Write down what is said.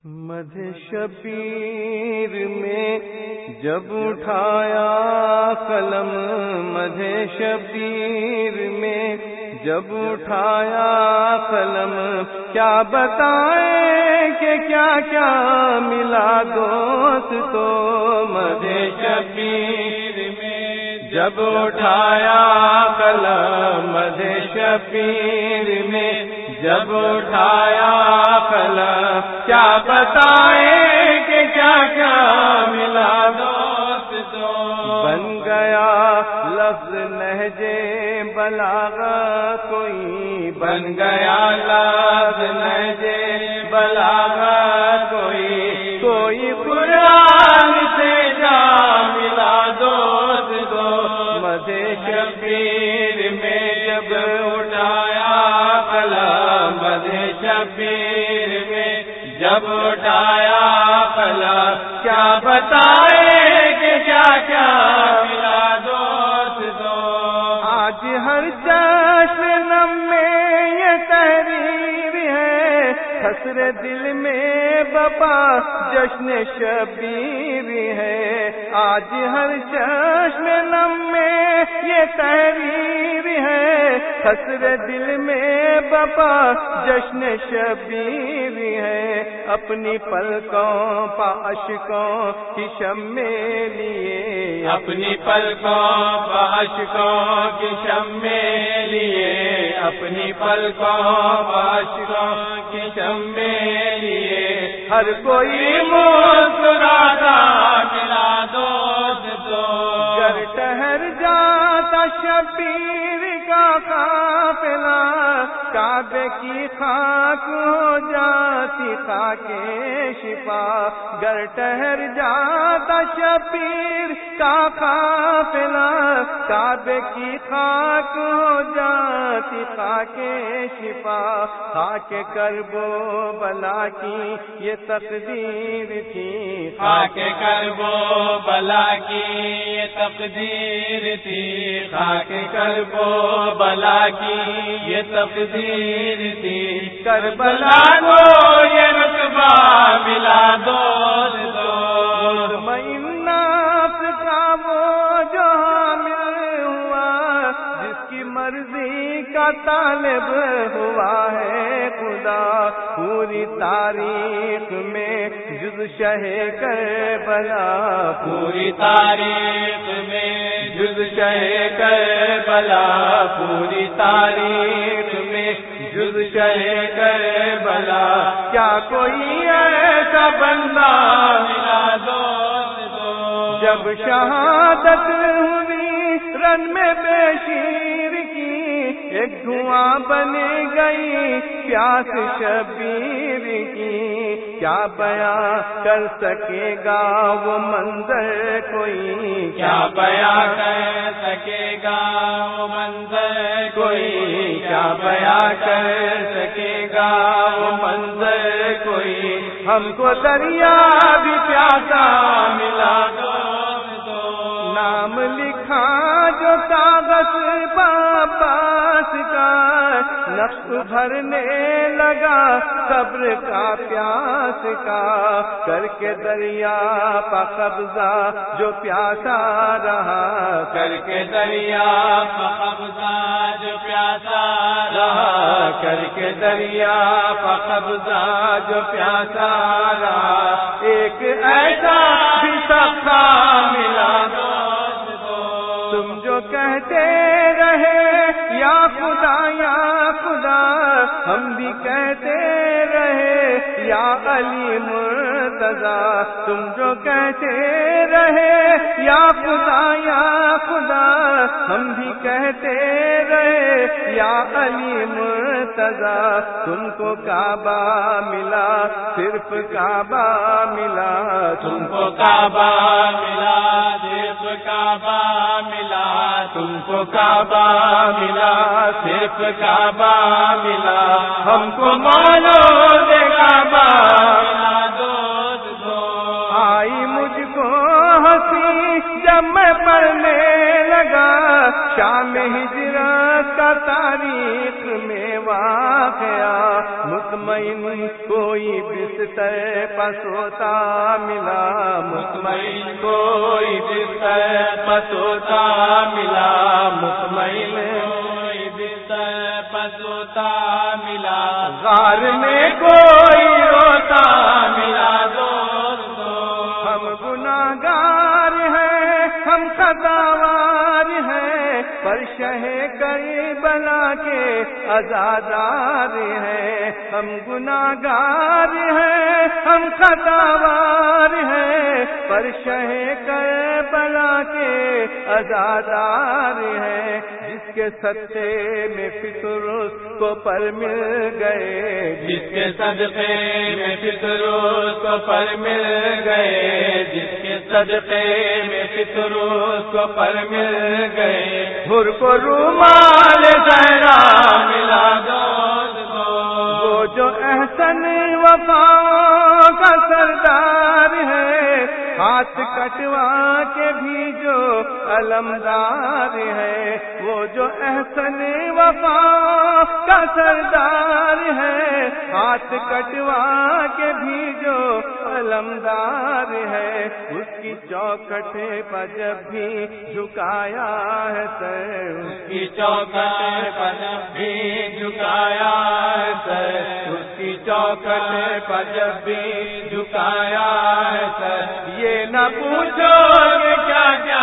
مدح شبیر میں جب اٹھایا قلم، مدح شبیر میں جب اٹھایا قلم، کیا بتائیں کہ کیا کیا ملا دوست تو مدح شبیر میں جب اٹھایا قلم، مدح شبیر میں جب اٹھایا قلم، کیا بتائیں کہ کیا کیا ملا دوست تو بن گیا لفظ نہجے بلاغت کوئی، بن گیا لفظ نہجے بلاغت کوئی قرآن سے جا ملا دوست تو مدح شبیر میں جب اٹھایا قلم، مدح شبیر میں جب اٹھایا قلم، کیا بتائیں کہ کیا کیا ملا دوست تو آج ہر جشن نم میں یہ تحریر ہے، حسر دل میں بپا جشن شبیر ہے، آج ہر جشن نم میں یہ تحریر ہے، حسر دل میں بپا جشن شبیر ہے، اپنی پلکوں پا اشکوں کی شمع لیے، اپنی پلکوں پا اشکوں کی شمع لیے، اپنی پلکوں پا اشکوں کی شمع لیے، ہر کوئی مسکراتا ملا دوست تو گر ٹہر جاتا شبیر کا قافلہ، کعبے کی خاک ہو جاتی خاک شفا، گر ٹہر جاتا شبیر کا قافلہ، کعبے کی خاک ہو جاتی خاک شفا، خاک کرب و بلا کی یہ تقدیر تھی، خاک کرب و بلا کی یہ تقدیر تھی، خاک کرب و بلا کی یہ تقدیر تھی، کربلا کو یہ رتبہ ملا دوست تو مطمئن نفس کا وہ جو حامل ہوا، جس کی مرضی کا طالب ہوا ہے خدا، پوری تاریخ میں جز شہ کربلا، پوری تاریخ میں جز شہ کربلا، پوری تاریخ میں جز شہ کربلا، کیا کوئی ایسا بندہ ملا دوست تو جب شہادت ہوئی رن میں بے شیر کی، ایک دھواں بن گئی پیاس شبیر کی، کیا بیاں کر سکے گا وہ منظر کوئی، کیا بیاں کر سکے گا وہ منظر کوئی، کیا بیاں کر سکے گا وہ منظر کوئی، ہم کو دریا بھی پیاسا ملا دوست تو نام لکھا جو کاغذ عباس کا، نقش بھرنے لگا صبر کا پیاس کا، کر کے دریا پا قبضہ جو پیاسا رہا، کر کے دریا پا قبضہ جو پیاسا رہا، کر کے دریا پا قبضہ جو پیاسا رہا، ایک ایسا بھی سفا ملا دوست تو تم جو کہتے رہے یا خدا یا خدا، ہم بھی کہتے رہے یا علی مرتضیٰ، تم جو کہتے رہے یا خدا یا خدا، ہم بھی کہتے رہے یا علی مرتضیٰ، تم کو کعبہ ملا صرف کعبہ ملا، تم کو کعبہ ملا صرف کعبہ ملا، تم کو کعبہ ملا صرف کعبہ ملا، ہم کو مانو دے کعبہ ملا دوست تو آئی مجھ کو ہنسی جب میں پڑھنے لگا، شام ہجرت کا تاریخ میں واقعہ، مطمئن کوئی بستر پسوتا ملا، مطمئن کوئی بستر پسوتا ملا، مطمئن کوئی بستر پسوتا ملا، غار میں کوئی روتا ملا دوستو، ہم گناہگار ہیں، ہم خطاوار ہیں، پر شہ کربلا کے عزادار ہیں، ہم گناہگار ہیں، ہم خطاوار ہیں، پر شہ کربلا کے عزادار ہیں، جس کے صدقے میں فطرت کو پر مل گئے، جس کے صدقے میں فطرت کو پر مل گئے، جس کے صدقے میں فطرت کو پر مل گئے، حر کو رومال زہرا ملا دوستو، وہ جو احسن وفا کا سردار ہے، ہاتھ کٹوا کے بھی جو علمدار ہے، وہ جو احسن وفا کا سردار ہے، ہاتھ کٹوا کے بھی جو علمدار ہے، اس کی چوکھٹ پر جب بھی جھکایا ہے سر، اس کی چوکھٹ پر جب بھی جھکایا ہے سر، اس کی چوکھٹ پر جب بھی جھکایا ہے سر، یہ نہ پوچھو کہ کیا کیا